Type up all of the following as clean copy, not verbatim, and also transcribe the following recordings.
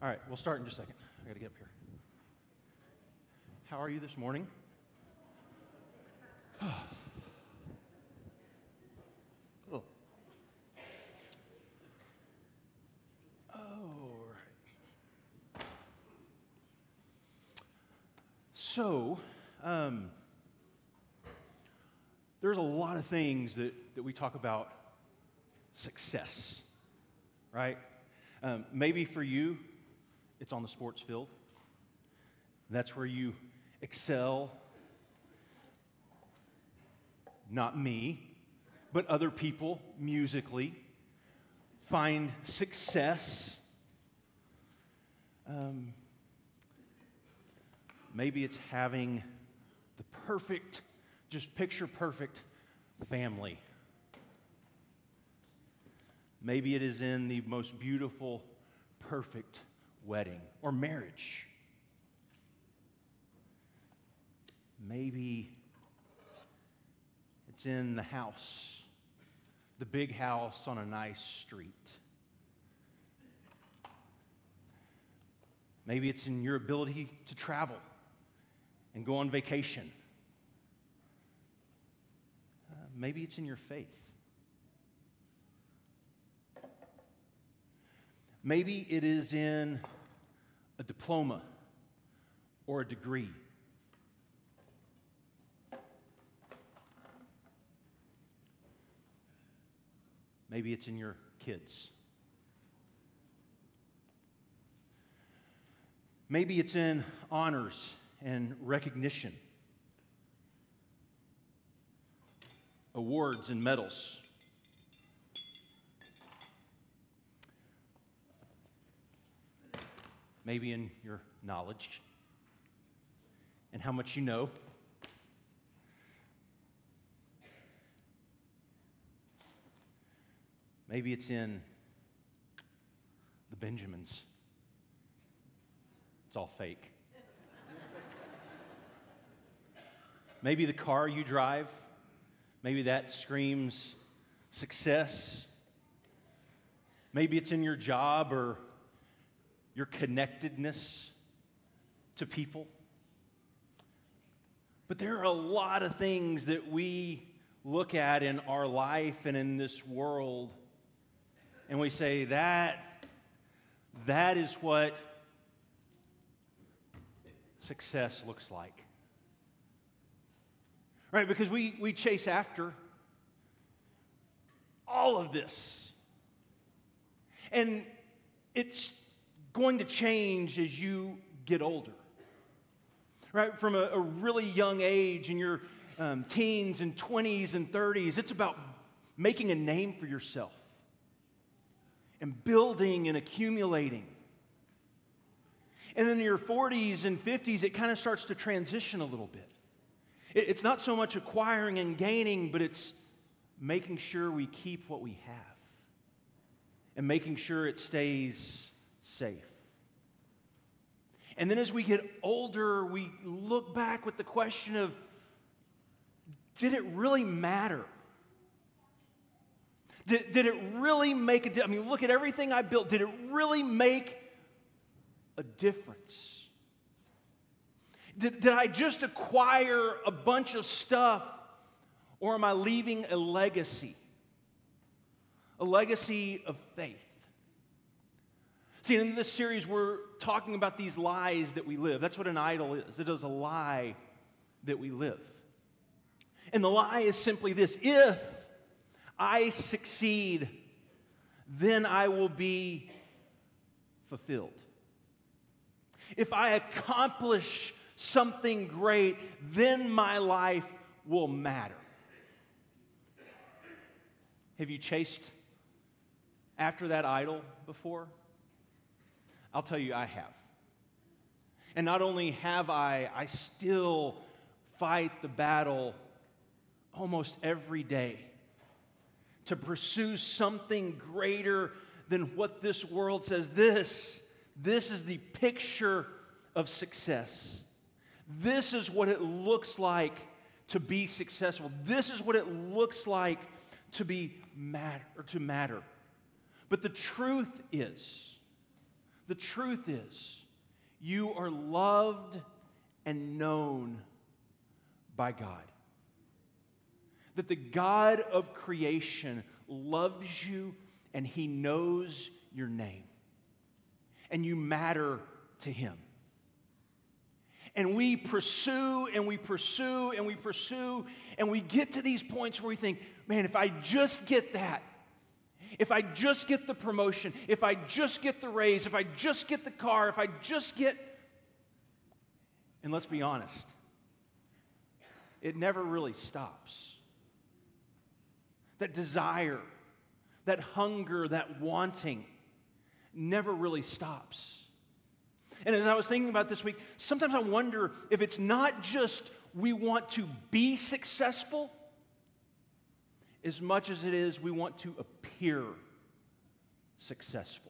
All right, we'll start in just a second. I got to get up here. How are you this morning? Oh. All right. So, there's a lot of things that we talk about success, right? Maybe for you, it's on the sports field. That's where you excel. Not me, but other people musically find success. Maybe it's having the perfect, just picture perfect family. Maybe it is in the most beautiful, perfect wedding or marriage. Maybe it's in the house, the big house on a nice street. Maybe it's in your ability to travel and go on vacation. Maybe it's in your faith. Maybe it is in a diploma or a degree. Maybe it's in your kids. Maybe it's in honors and recognition, awards and medals. Maybe in your knowledge and how much you know. Maybe it's in the Benjamins. It's all fake. Maybe the car you drive, maybe that screams success. Maybe it's in your job or your connectedness to people. But there are a lot of things that we look at in our life and in this world, and we say that is what success looks like. Right? Because we chase after all of this. And it's going to change as you get older. Right? From a really young age in your teens and 20s and 30s, it's about making a name for yourself and building and accumulating. And then in your 40s and 50s, it kind of starts to transition a little bit. It's not so much acquiring and gaining, but it's making sure we keep what we have and making sure it stays safe. And then as we get older, we look back with the question of, did it really matter? Did it really make a difference? I mean, look at everything I built. Did it really make a difference? Did I just acquire a bunch of stuff, or am I leaving a legacy? A legacy of faith. See, in this series, we're talking about these lies that we live. That's what an idol is. It is a lie that we live. And the lie is simply this: if I succeed, then I will be fulfilled. If I accomplish something great, then my life will matter. Have you chased after that idol before? I'll tell you, I have. And not only have I still fight the battle almost every day to pursue something greater than what this world says. This is the picture of success. This is what it looks like to be successful. This is what it looks like to matter. But the truth is The truth is, you are loved and known by God. That the God of creation loves you and He knows your name. And you matter to Him. And we pursue and we pursue and we pursue, and we get to these points where we think, man, if I just get that, if I just get the promotion, if I just get the raise, if I just get the car, if I just get... And let's be honest, it never really stops. That desire, that hunger, that wanting never really stops. And as I was thinking about this week, sometimes I wonder if it's not just we want to be successful as much as it is we want to appear successful.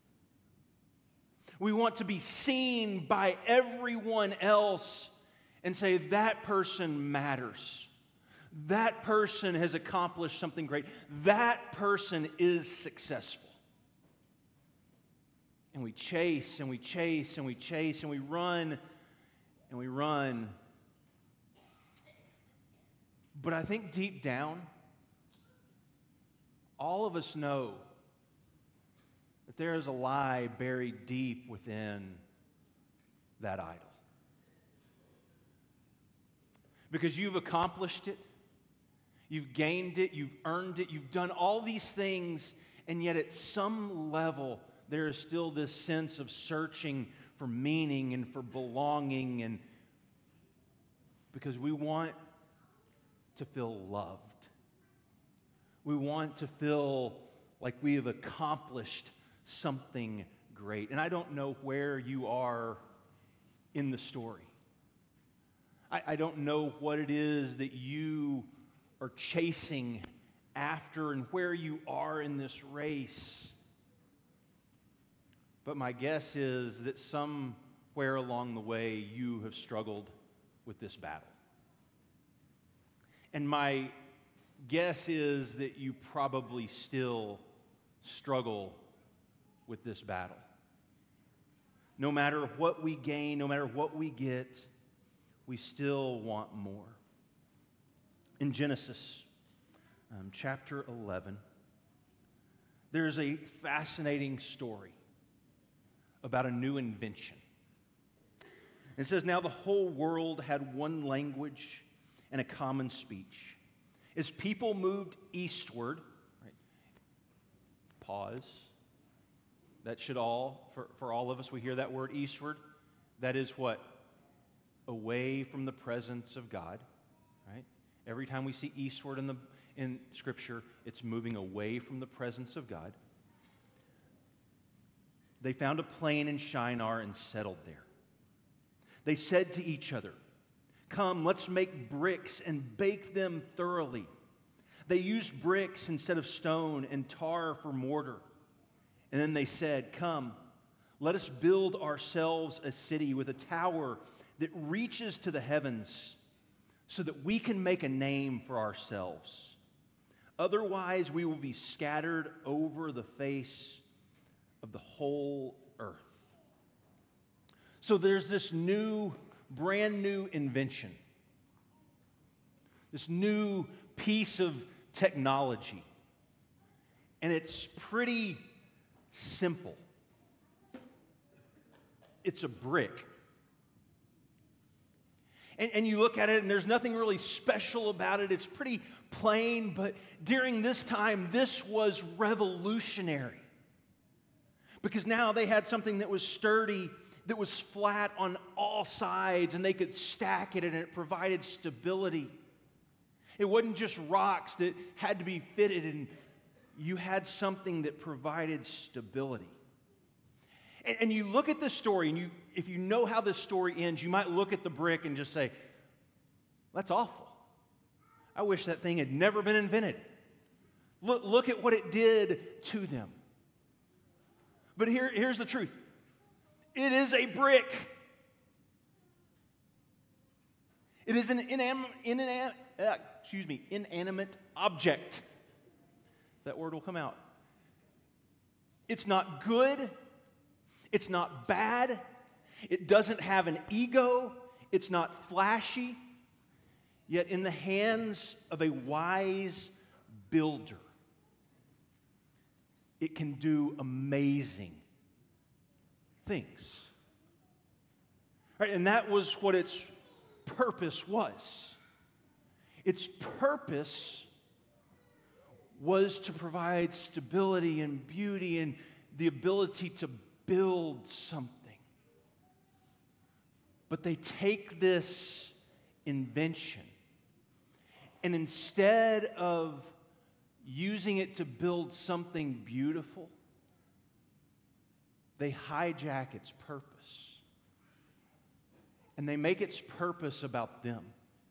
We want to be seen by everyone else and say, that person matters. That person has accomplished something great. That person is successful. And we chase and we chase and we chase and we run and we run. But I think deep down, all of us know that there is a lie buried deep within that idol. Because you've accomplished it, you've gained it, you've earned it, you've done all these things, and yet at some level, there is still this sense of searching for meaning and for belonging, and because we want to feel loved. We want to feel like we have accomplished something great. And I don't know where you are in the story. I don't know what it is that you are chasing after and where you are in this race. But my guess is that somewhere along the way you have struggled with this battle. And my guess is that you probably still struggle with this battle. No matter what we gain, no matter what we get, we still want more. In Genesis chapter 11, there's a fascinating story about a new invention. It says, now the whole world had one language and a common speech. As people moved eastward, right, pause. That should for all of us, we hear that word eastward. That is what? Away from the presence of God, right? Every time we see eastward in Scripture, it's moving away from the presence of God. They found a plain in Shinar and settled there. They said to each other, come, let's make bricks and bake them thoroughly. They used bricks instead of stone and tar for mortar. And then they said, come, let us build ourselves a city with a tower that reaches to the heavens so that we can make a name for ourselves. Otherwise, we will be scattered over the face of the whole earth. So there's this brand new invention, this new piece of technology, and it's pretty simple. It's a brick. And you look at it, and there's nothing really special about it. It's pretty plain, but during this time, this was revolutionary. Because now they had something that was sturdy, that was flat on all sides, and they could stack it, and it provided stability. It wasn't just rocks that had to be fitted, and you had something that provided stability. And you look at this story, and if you know how this story ends, you might look at the brick and just say, that's awful. I wish that thing had never been invented. Look at what it did to them. But here's the truth. It is a brick. It is an inanimate object. That word will come out. It's not good. It's not bad. It doesn't have an ego. It's not flashy. Yet in the hands of a wise builder, it can do amazing things. Right? And that was what its purpose was. Its purpose was to provide stability and beauty and the ability to build something. But they take this invention, and instead of using it to build something beautiful, they hijack its purpose. And they make its purpose about them.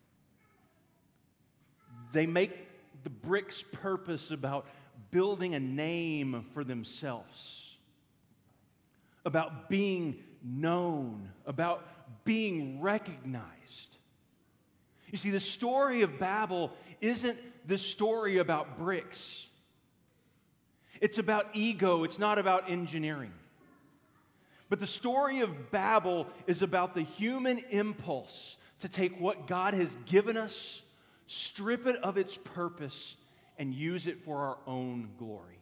They make the brick's purpose about building a name for themselves, about being known, about being recognized. You see, the story of Babel isn't the story about bricks. It's about ego. It's not about engineering. But the story of Babel is about the human impulse to take what God has given us, strip it of its purpose, and use it for our own glory.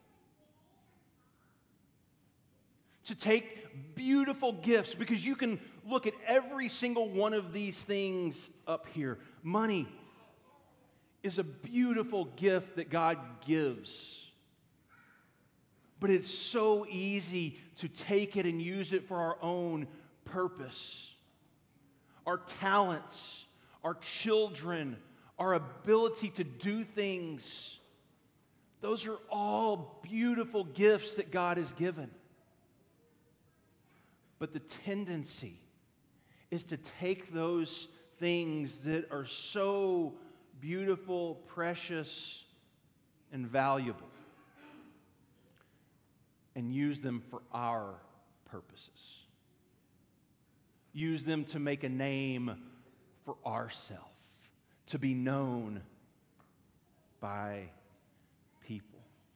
To take beautiful gifts, because you can look at every single one of these things up here. Money is a beautiful gift that God gives. But it's so easy to take it and use it for our own purpose. Our talents, our children, our ability to do things, those are all beautiful gifts that God has given. But the tendency is to take those things that are so beautiful, precious, and valuable and use them for our purposes. Use them to make a name for ourselves, to be known by people.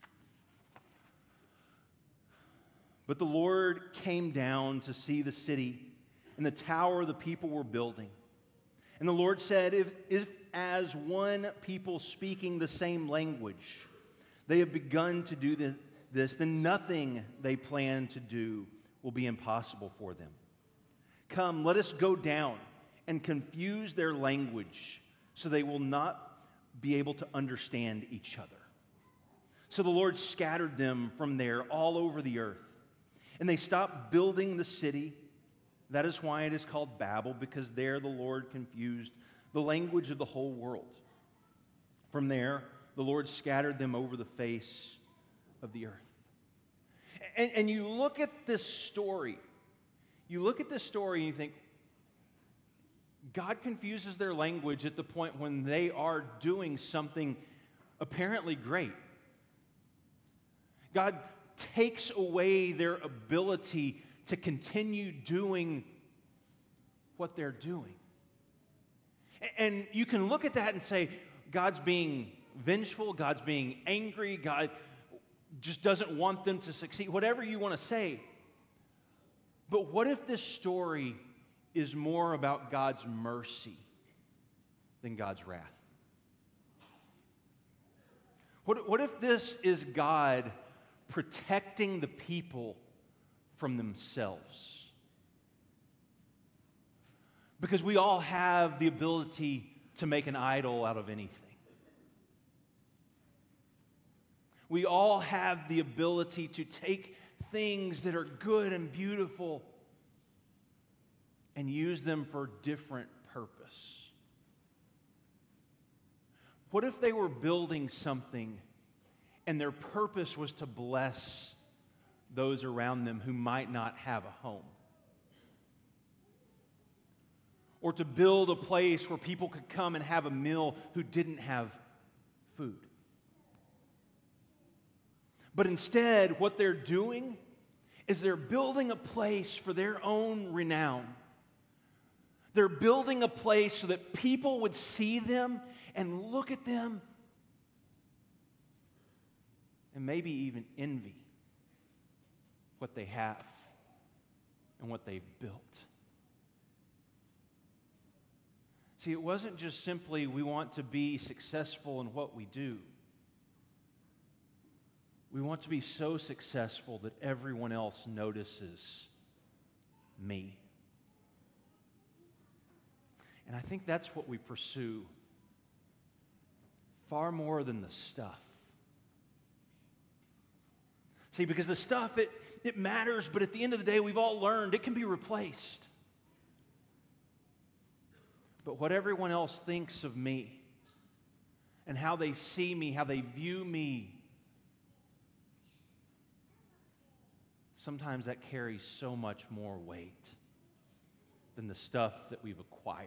But the Lord came down to see the city and the tower the people were building. And the Lord said, if as one people speaking the same language, they have begun to do this, then nothing they plan to do will be impossible for them. Come, let us go down and confuse their language so they will not be able to understand each other. So the Lord scattered them from there all over the earth. And they stopped building the city. That is why it is called Babel, because there the Lord confused the language of the whole world. From there, the Lord scattered them over the face of the earth. And you look at this story. You look at this story and you think, God confuses their language at the point when they are doing something apparently great. God takes away their ability to continue doing what they're doing. And you can look at that and say, God's being vengeful, God's being angry, God just doesn't want them to succeed, whatever you want to say. But what if this story is more about God's mercy than God's wrath? What if this is God protecting the people from themselves? Because we all have the ability to make an idol out of anything. We all have the ability to take things that are good and beautiful and use them for different purpose. What if they were building something and their purpose was to bless those around them who might not have a home? Or to build a place where people could come and have a meal who didn't have food. But instead, what they're doing is they're building a place for their own renown. They're building a place so that people would see them and look at them and maybe even envy what they have and what they've built. See, it wasn't just simply we want to be successful in what we do. We want to be so successful that everyone else notices me. And I think that's what we pursue far more than the stuff. See, because the stuff, it matters, but at the end of the day, we've all learned it can be replaced. But what everyone else thinks of me and how they see me, how they view me, sometimes that carries so much more weight than the stuff that we've acquired.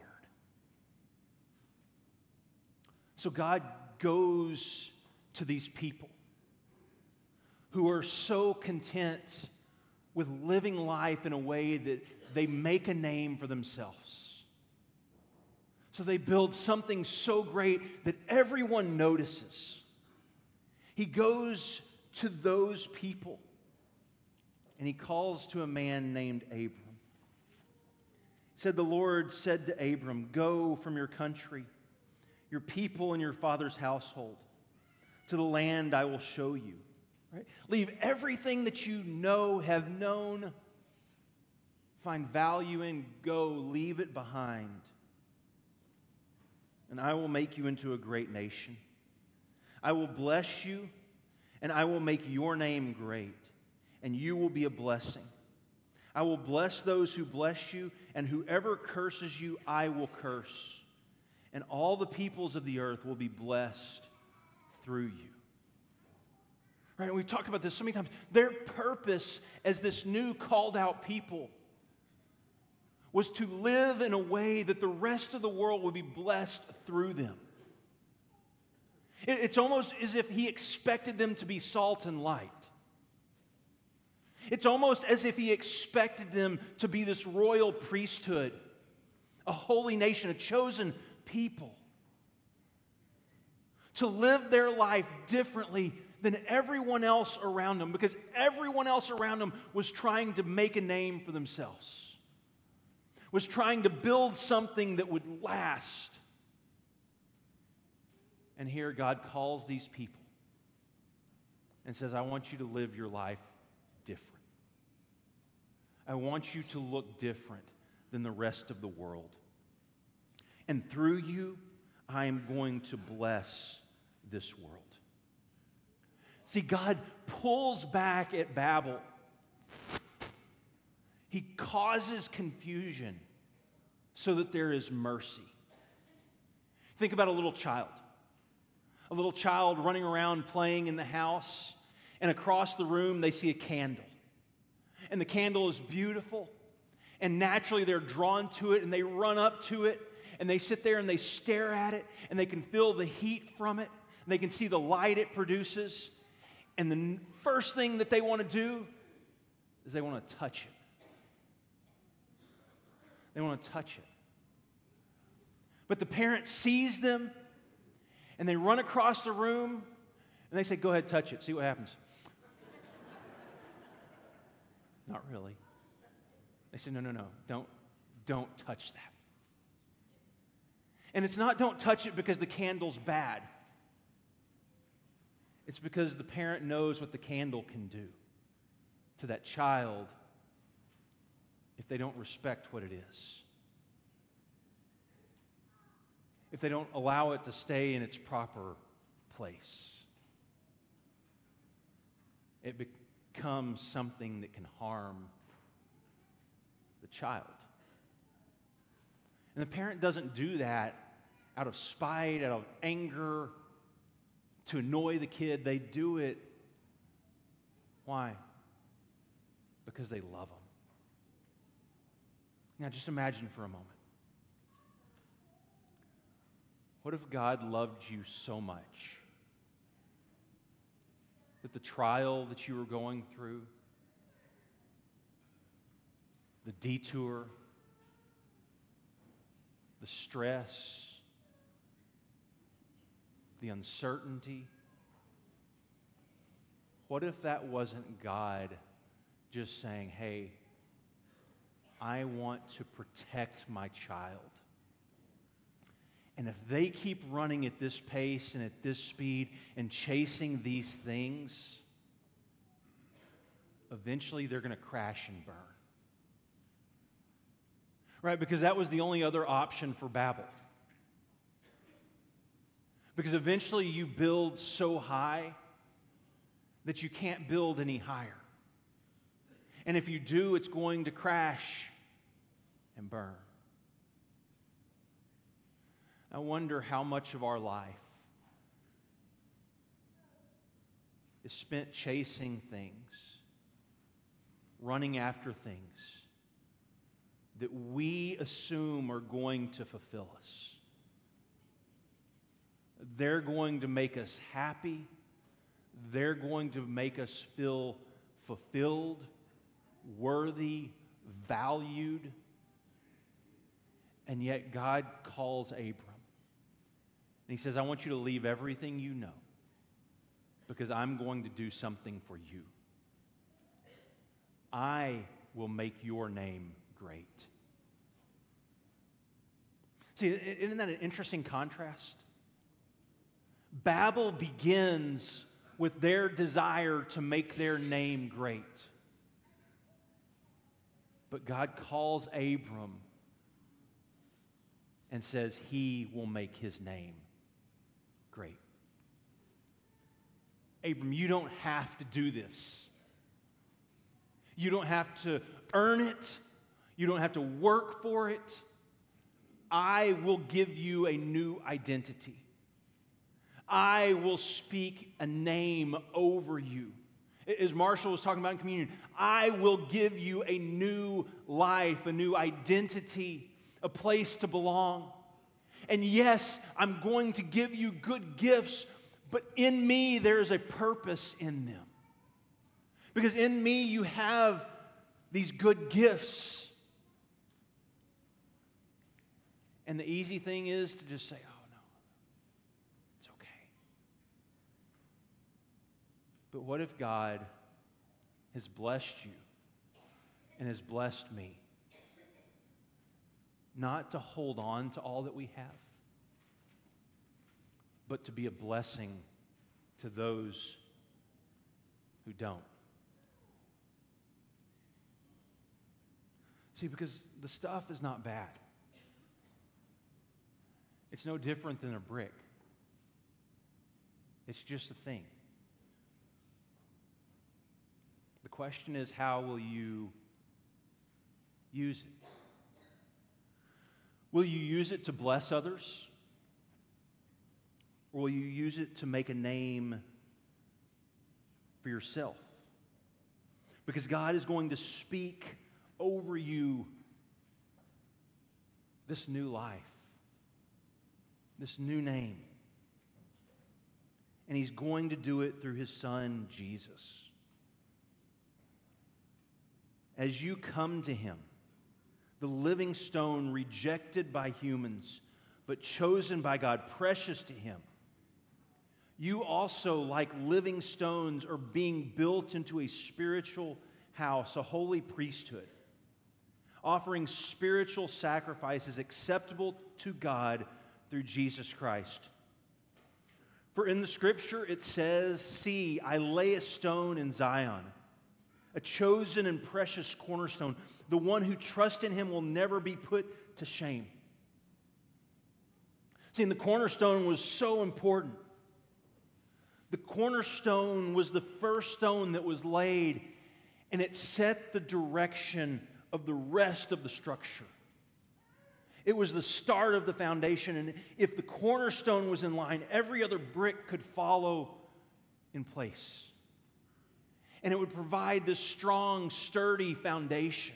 So God goes to these people who are so content with living life in a way that they make a name for themselves. So they build something so great that everyone notices. He goes to those people and he calls to a man named Abram. He said, the Lord said to Abram, go from your country, your people and your father's household, to the land I will show you. Right? Leave everything that you know, have known, find value in, go, leave it behind. And I will make you into a great nation. I will bless you, and I will make your name great, and you will be a blessing. I will bless those who bless you, and whoever curses you, I will curse. And all the peoples of the earth will be blessed through you. Right? And we've talked about this so many times. Their purpose as this new called out people was to live in a way that the rest of the world would be blessed through them. It's almost as if he expected them to be salt and light. It's almost as if he expected them to be this royal priesthood, a holy nation, a chosen people, to live their life differently than everyone else around them, because everyone else around them was trying to make a name for themselves, was trying to build something that would last. And here God calls these people and says, I want you to live your life different. I want you to look different than the rest of the world. And through you, I am going to bless this world. See, God pulls back at Babel. He causes confusion so that there is mercy. Think about a little child. A little child running around playing in the house, and across the room they see a candle. And the candle is beautiful, and naturally they're drawn to it, and they run up to it, and they sit there and they stare at it, and they can feel the heat from it, and they can see the light it produces. And the first thing that they want to do is they want to touch it. They want to touch it. But the parent sees them, and they run across the room, and they say, go ahead, touch it, see what happens. Not really. They say, no, don't touch that. And it's not don't touch it because the candle's bad. It's because the parent knows what the candle can do to that child if they don't respect what it is. If they don't allow it to stay in its proper place. It becomes something that can harm the child. And the parent doesn't do that out of spite, out of anger, to annoy the kid. They do it. Why? Because they love them. Now just imagine for a moment. What if God loved you so much that the trial that you were going through, the detour, the stress, the uncertainty, what if that wasn't God just saying, hey, I want to protect my child. And if they keep running at this pace and at this speed and chasing these things, eventually they're going to crash and burn. Right? Because that was the only other option for Babel. Because eventually you build so high that you can't build any higher. And if you do, it's going to crash and burn. I wonder how much of our life is spent chasing things, running after things that we assume are going to fulfill us. They're going to make us happy. They're going to make us feel fulfilled, worthy, valued. And yet God calls Abram. And he says, I want you to leave everything you know because I'm going to do something for you. I will make your name great. See, isn't that an interesting contrast? Babel begins with their desire to make their name great. But God calls Abram and says he will make his name great. Abram, you don't have to do this. You don't have to earn it. You don't have to work for it. I will give you a new identity. I will speak a name over you. As Marshall was talking about in communion, I will give you a new life, a new identity, a place to belong. And yes, I'm going to give you good gifts, but in me there's a purpose in them. Because in me you have these good gifts. And the easy thing is to just say, oh no, it's okay. But what if God has blessed you and has blessed me? Not to hold on to all that we have, but to be a blessing to those who don't. See, because the stuff is not bad. It's no different than a brick. It's just a thing. The question is, how will you use it? Will you use it to bless others? Or will you use it to make a name for yourself? Because God is going to speak over you this new life, this new name. And He's going to do it through His Son, Jesus. As you come to Him, the living stone rejected by humans, but chosen by God, precious to Him, you also, like living stones, are being built into a spiritual house, a holy priesthood, offering spiritual sacrifices acceptable to God through Jesus Christ. For in the Scripture it says, "See, I lay a stone in Zion, a chosen and precious cornerstone. The one who trusts in Him will never be put to shame." See, and the cornerstone was so important. The cornerstone was the first stone that was laid, and it set the direction of the rest of the structure. It was the start of the foundation, and if the cornerstone was in line, every other brick could follow in place. And it would provide this strong, sturdy foundation.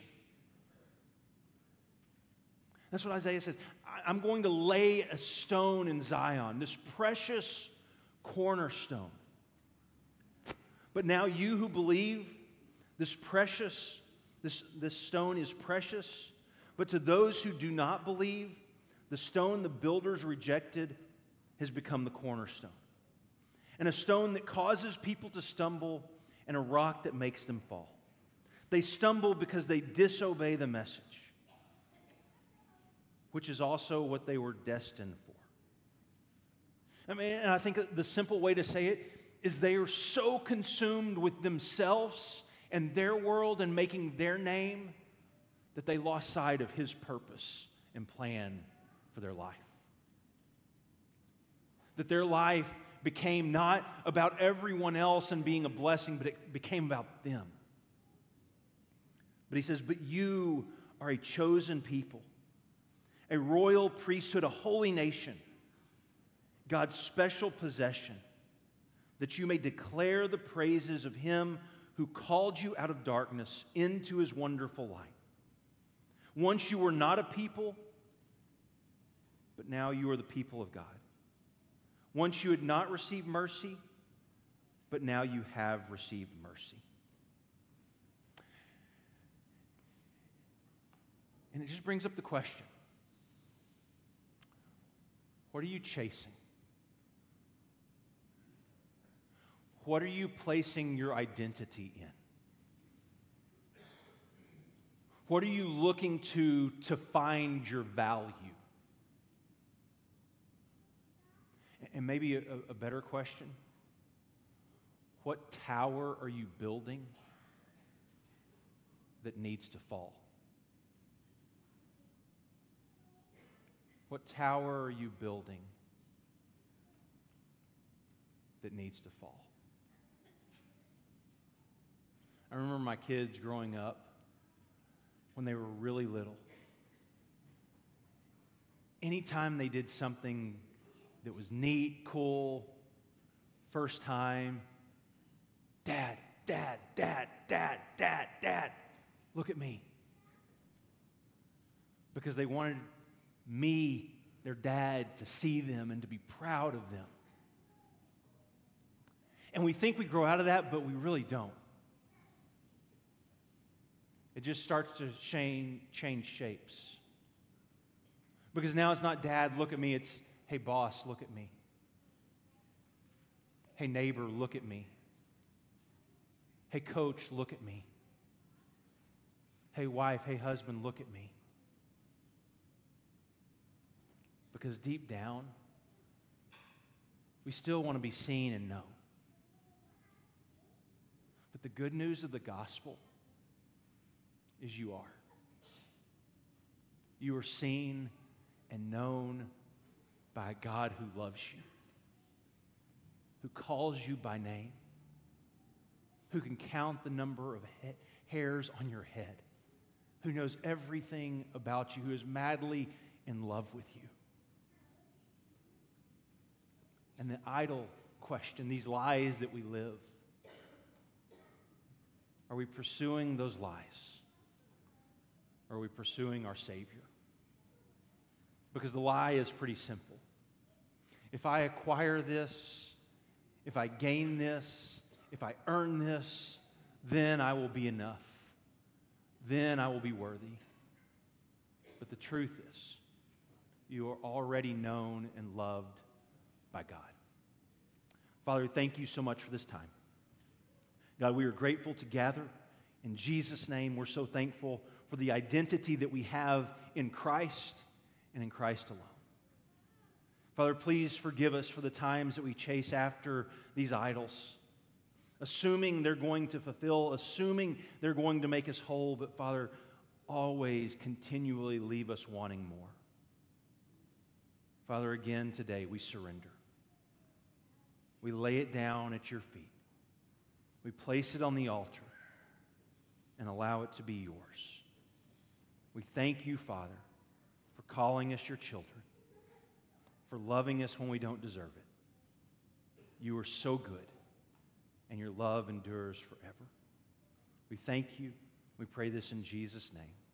That's what Isaiah says. I'm going to lay a stone in Zion, this precious cornerstone. But now you who believe, this stone is precious. But to those who do not believe, the stone the builders rejected has become the cornerstone. And a stone that causes people to stumble, and a rock that makes them fall. They stumble because they disobey the message, which is also what they were destined for. I mean, and I think the simple way to say it is they are so consumed with themselves and their world and making their name that they lost sight of His purpose and plan for their life. That their life became not about everyone else and being a blessing, but it became about them. But He says, but you are a chosen people, a royal priesthood, a holy nation, God's special possession, that you may declare the praises of Him who called you out of darkness into His wonderful light. Once you were not a people, but now you are the people of God. Once you had not received mercy, but now you have received mercy. And it just brings up the question, what are you chasing? What are you placing your identity in? What are you looking to find your value? And maybe a better question, what tower are you building that needs to fall? What tower are you building that needs to fall? I remember my kids growing up when they were really little. Anytime they did something that was neat, cool, first time, Dad, Dad, Dad, Dad, Dad, Dad, look at me. Because they wanted me, their dad, to see them and to be proud of them. And we think we grow out of that, but we really don't. It just starts to change shapes. Because now it's not, Dad, look at me. It's, hey, boss, look at me. Hey, neighbor, look at me. Hey, coach, look at me. Hey, wife, hey, husband, look at me. Because deep down, we still want to be seen and known. But the good news of the gospel is you are. You are seen and known by a God who loves you, who calls you by name, who can count the number of hairs on your head, who knows everything about you, who is madly in love with you. And the idle question, these lies that we live, are we pursuing those lies? Or are we pursuing our Savior? Because the lie is pretty simple. If I acquire this, if I gain this, if I earn this, then I will be enough. Then I will be worthy. But the truth is, you are already known and loved by God. Father, thank you so much for this time. God, we are grateful to gather. In Jesus' name, we're so thankful for the identity that we have in Christ and in Christ alone. Father, please forgive us for the times that we chase after these idols, assuming they're going to fulfill, assuming they're going to make us whole, but Father, always continually leave us wanting more. Father, again today we surrender. We lay it down at your feet. We place it on the altar and allow it to be yours. We thank you, Father, for calling us your children, for loving us when we don't deserve it. You are so good, and your love endures forever. We thank you. We pray this in Jesus' name.